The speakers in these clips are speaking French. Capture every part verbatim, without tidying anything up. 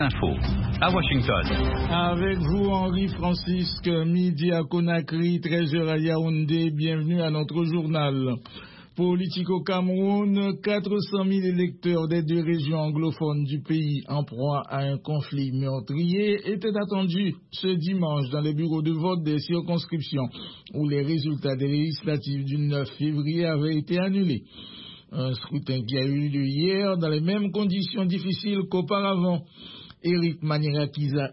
Info à Washington. Avec vous, Henri Francisque, midi à Conakry, treize heures à Yaoundé. Bienvenue à notre journal. Politique au Cameroun, quatre cent mille électeurs des deux régions anglophones du pays en proie à un conflit meurtrier étaient attendus ce dimanche dans les bureaux de vote des circonscriptions où les résultats des législatives du neuf février avaient été annulés. Un scrutin qui a eu lieu hier dans les mêmes conditions difficiles qu'auparavant. Éric Manirakiza.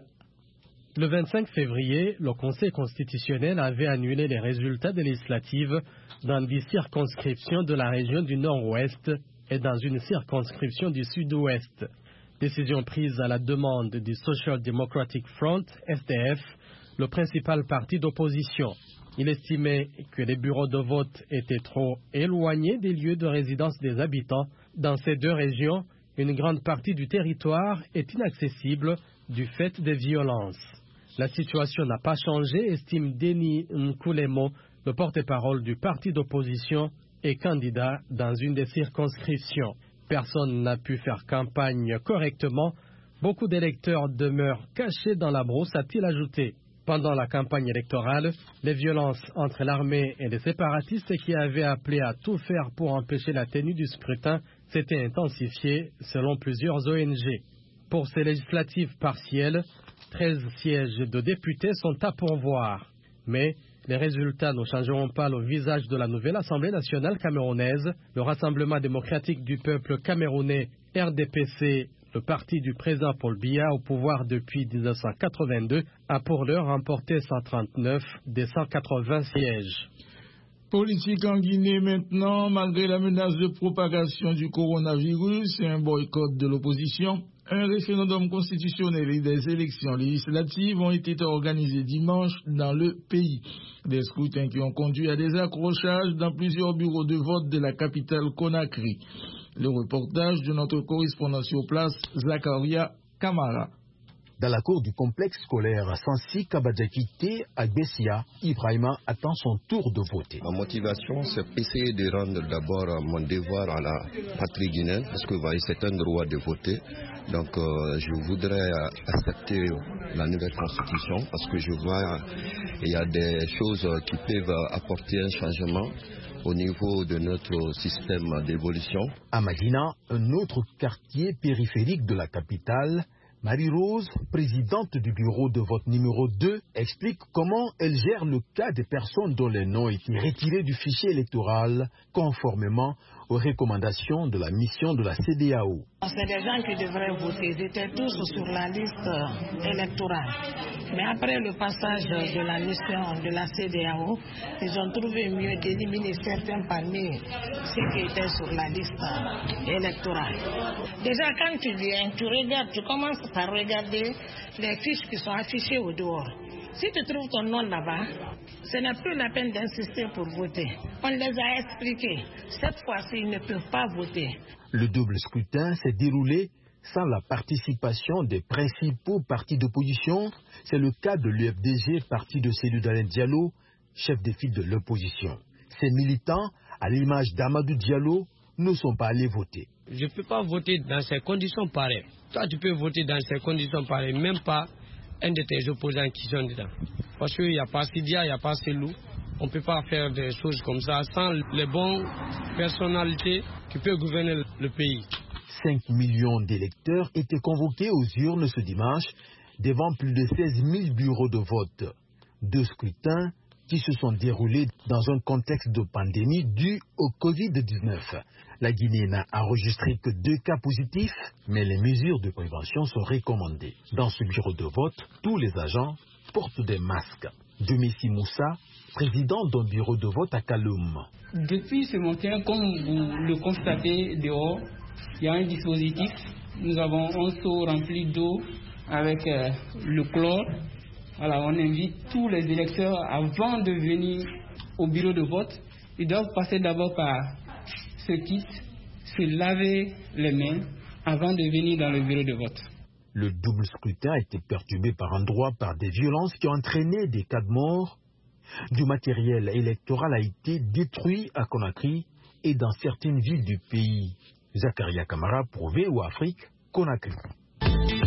Le vingt-cinq février, le Conseil constitutionnel avait annulé les résultats des législatives dans dix circonscriptions de la région du Nord-Ouest et dans une circonscription du Sud-Ouest. Décision prise à la demande du Social Democratic Front, S D F, le principal parti d'opposition. Il estimait que les bureaux de vote étaient trop éloignés des lieux de résidence des habitants. Dans ces deux régions, une grande partie du territoire est inaccessible du fait des violences. La situation n'a pas changé, estime Denis Nkoulemo, le porte-parole du parti d'opposition et candidat dans une des circonscriptions. Personne n'a pu faire campagne correctement. Beaucoup d'électeurs demeurent cachés dans la brousse, a-t-il ajouté. Pendant la campagne électorale, les violences entre l'armée et les séparatistes qui avaient appelé à tout faire pour empêcher la tenue du scrutin s'étaient intensifiées selon plusieurs O N G. Pour ces législatives partielles, treize sièges de députés sont à pourvoir. Mais les résultats ne changeront pas le visage de la nouvelle Assemblée nationale camerounaise. Le Rassemblement démocratique du peuple camerounais, R D P C, le parti du président Paul Biya au pouvoir depuis mille neuf cent quatre-vingt-deux, a pour l'heure remporté cent trente-neuf des cent quatre-vingts sièges. Politique en Guinée maintenant, malgré la menace de propagation du coronavirus et un boycott de l'opposition, un référendum constitutionnel et des élections législatives ont été organisés dimanche dans le pays. Des scrutins qui ont conduit à des accrochages dans plusieurs bureaux de vote de la capitale Conakry. Le reportage de notre correspondant sur place, Zakaria Kamara. Dans la cour du complexe scolaire Sansi Kabadjakité à Bessia, Ibrahima attend son tour de voter. Ma motivation, c'est essayer de rendre d'abord mon devoir à la patrie guinéenne, parce que voyez, c'est un droit de voter. Donc euh, je voudrais accepter la nouvelle constitution, parce que je vois qu'il y a des choses qui peuvent apporter un changement au niveau de notre système d'évolution. À Madina, un autre quartier périphérique de la capitale, Marie-Rose, présidente du bureau de vote numéro deux, explique comment elle gère le cas des personnes dont les noms étaient retirés du fichier électoral conformément aux recommandations de la mission de la C D A O. C'est des gens qui devraient voter, ils étaient tous sur la liste électorale. Mais après le passage de la mission de la C D A O, ils ont trouvé mieux d'éliminer certains parmi ceux qui étaient sur la liste électorale. Déjà, quand tu viens, tu regardes, tu commences par regarder les fiches qui sont affichées au dehors. Si tu trouves ton nom là-bas, ce n'est plus la peine d'insister pour voter. On les a expliqués. Cette fois-ci, ils ne peuvent pas voter. Le double scrutin s'est déroulé sans la participation des principaux partis d'opposition. C'est le cas de l'U F D G, parti de Cellou Dalein Diallo, chef de file de l'opposition. Ces militants, à l'image d'Amadou Diallo, ne sont pas allés voter. Je ne peux pas voter dans ces conditions pareilles. Toi, tu peux voter dans ces conditions pareilles, même pas un de tes opposants qui sont dedans. Parce qu'il n'y a pas Sidia, il n'y a pas Cellou. On ne peut pas faire des choses comme ça sans les bonnes personnalités qui peuvent gouverner le pays. cinq millions d'électeurs étaient convoqués aux urnes ce dimanche devant plus de seize mille bureaux de vote. Deux scrutins qui se sont déroulés dans un contexte de pandémie due au covid dix-neuf. La Guinée n'a enregistré que deux cas positifs, mais les mesures de prévention sont recommandées. Dans ce bureau de vote, tous les agents portent des masques. Demissi Moussa, président d'un bureau de vote à Kaloum. Depuis ce matin, comme vous le constatez dehors, il y a un dispositif. Nous avons un seau rempli d'eau avec euh, le chlore. Voilà, on invite tous les électeurs avant de venir au bureau de vote. Ils doivent passer d'abord par ce kit, se laver les mains avant de venir dans le bureau de vote. Le double scrutin a été perturbé par endroits par des violences qui ont entraîné des cas de mort. Du matériel électoral a été détruit à Conakry et dans certaines villes du pays. Zakaria Kamara pour V O Afrique, Conakry.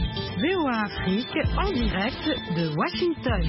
V O A Afrique en direct de Washington.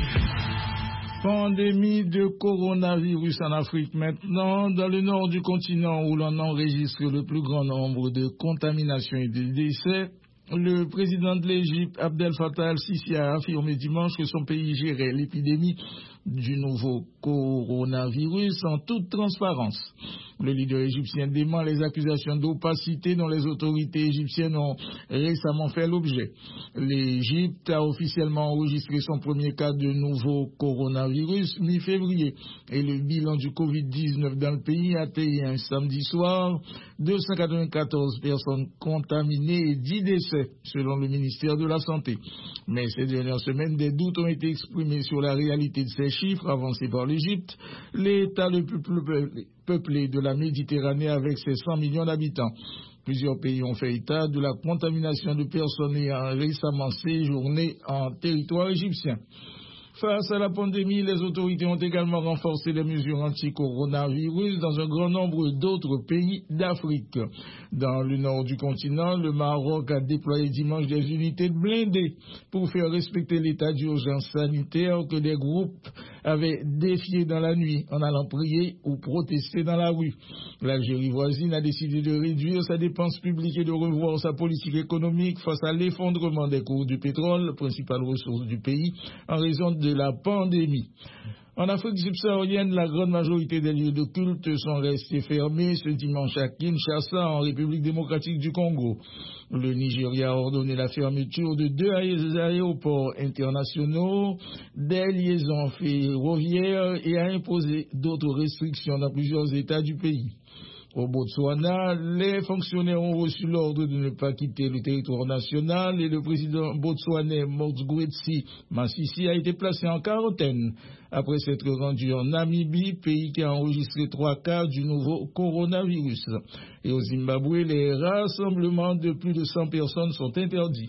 Pandémie de coronavirus en Afrique maintenant, dans le nord du continent où l'on enregistre le plus grand nombre de contaminations et de décès. Le président de l'Égypte, Abdel Fattah al-Sisi, a affirmé dimanche que son pays gérait l'épidémie du nouveau coronavirus en toute transparence. Le leader égyptien dément les accusations d'opacité dont les autorités égyptiennes ont récemment fait l'objet. L'Égypte a officiellement enregistré son premier cas de nouveau coronavirus mi-février et le bilan du covid dix-neuf dans le pays a atteint un samedi soir deux cent quatre-vingt-quatorze personnes contaminées et dix décès selon le ministère de la Santé. Mais ces dernières semaines, des doutes ont été exprimés sur la réalité de ces chiffres avancés par l'Égypte, l'État le plus peuplé de la Méditerranée avec ses cent millions d'habitants. Plusieurs pays ont fait état de la contamination de personnes ayant récemment séjourné en territoire égyptien. Face à la pandémie, les autorités ont également renforcé les mesures anti-coronavirus dans un grand nombre d'autres pays d'Afrique. Dans le nord du continent, le Maroc a déployé dimanche des unités blindées pour faire respecter l'état d'urgence sanitaire que des groupes avaient défié dans la nuit en allant prier ou protester dans la rue. L'Algérie voisine a décidé de réduire sa dépense publique et de revoir sa politique économique face à l'effondrement des cours du pétrole, principale ressource du pays, en raison de la pandémie. En Afrique subsaharienne, la grande majorité des lieux de culte sont restés fermés ce dimanche à Kinshasa, en République démocratique du Congo. Le Nigeria a ordonné la fermeture de deux aéroports internationaux, des liaisons ferroviaires et a imposé d'autres restrictions dans plusieurs États du pays. Au Botswana, les fonctionnaires ont reçu l'ordre de ne pas quitter le territoire national et le président botswanais Mokgweetsi Masisi a été placé en quarantaine après s'être rendu en Namibie, pays qui a enregistré trois cas du nouveau coronavirus. Et au Zimbabwe, les rassemblements de plus de cent personnes sont interdits.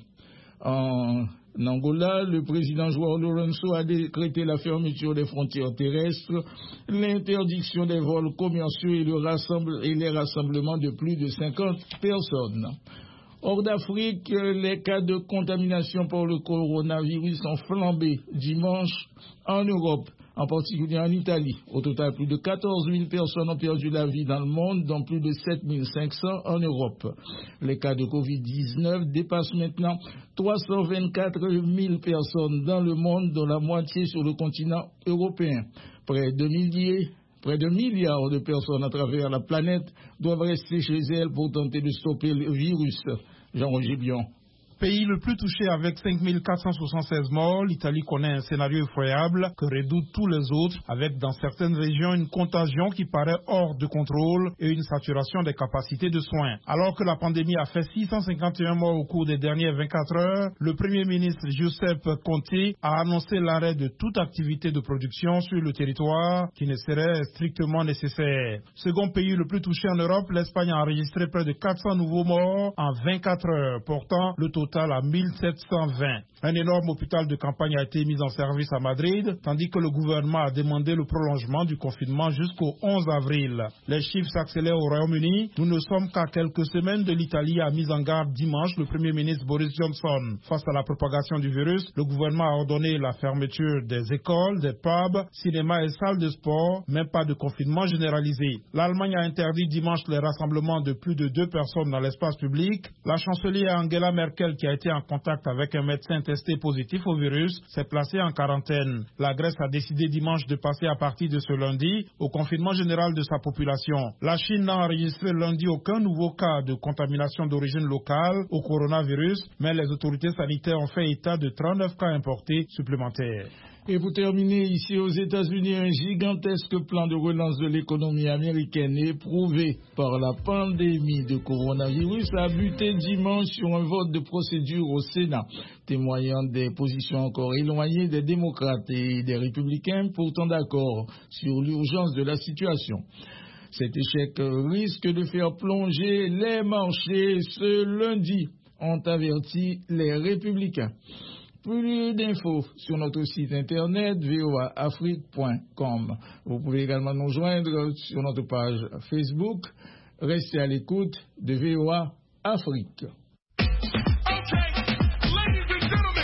En Angola, le président João Lourenço a décrété la fermeture des frontières terrestres, l'interdiction des vols commerciaux et, le rassemble, et les rassemblements de plus de cinquante personnes. Hors d'Afrique, les cas de contamination par le coronavirus ont flambé dimanche en Europe, en particulier en Italie. Au total, plus de quatorze mille personnes ont perdu la vie dans le monde, dont plus de sept mille cinq cents en Europe. Les cas de covid dix-neuf dépassent maintenant trois cent vingt-quatre mille personnes dans le monde, dont la moitié sur le continent européen. Près de milliers Près de milliards de personnes à travers la planète doivent rester chez elles pour tenter de stopper le virus. Jean-Roger Bion. Pays le plus touché avec cinq mille quatre cent soixante-seize morts, l'Italie connaît un scénario effroyable que redoutent tous les autres, avec dans certaines régions une contagion qui paraît hors de contrôle et une saturation des capacités de soins. Alors que la pandémie a fait six cent cinquante et un morts au cours des dernières vingt-quatre heures, le Premier ministre Giuseppe Conte a annoncé l'arrêt de toute activité de production sur le territoire qui ne serait strictement nécessaire. Second pays le plus touché en Europe, l'Espagne a enregistré près de quatre cents nouveaux morts en vingt-quatre heures, portant le total à mille sept cent vingt. Un énorme hôpital de campagne a été mis en service à Madrid, tandis que le gouvernement a demandé le prolongement du confinement jusqu'au onze avril. Les chiffres s'accélèrent au Royaume-Uni. Nous ne sommes qu'à quelques semaines de l'Italie, a mis en garde dimanche le Premier ministre Boris Johnson. Face à la propagation du virus, le gouvernement a ordonné la fermeture des écoles, des pubs, cinémas et salles de sport, mais pas de confinement généralisé. L'Allemagne a interdit dimanche les rassemblements de plus de deux personnes dans l'espace public. La chancelière Angela Merkel, qui a été en contact avec un médecin testé positif au virus, s'est placée en quarantaine. La Grèce a décidé dimanche de passer à partir de ce lundi au confinement général de sa population. La Chine n'a enregistré lundi aucun nouveau cas de contamination d'origine locale au coronavirus, mais les autorités sanitaires ont fait état de trente-neuf cas importés supplémentaires. Et pour terminer, ici aux États-Unis, un gigantesque plan de relance de l'économie américaine éprouvé par la pandémie de coronavirus a buté dimanche sur un vote de procédure au Sénat, témoignant des positions encore éloignées des démocrates et des républicains, pourtant d'accord sur l'urgence de la situation. Cet échec risque de faire plonger les marchés ce lundi, ont averti les républicains. Plus d'infos sur notre site internet v o a afrique point com. Vous pouvez également nous joindre sur notre page Facebook. Restez à l'écoute de V O A Afrique.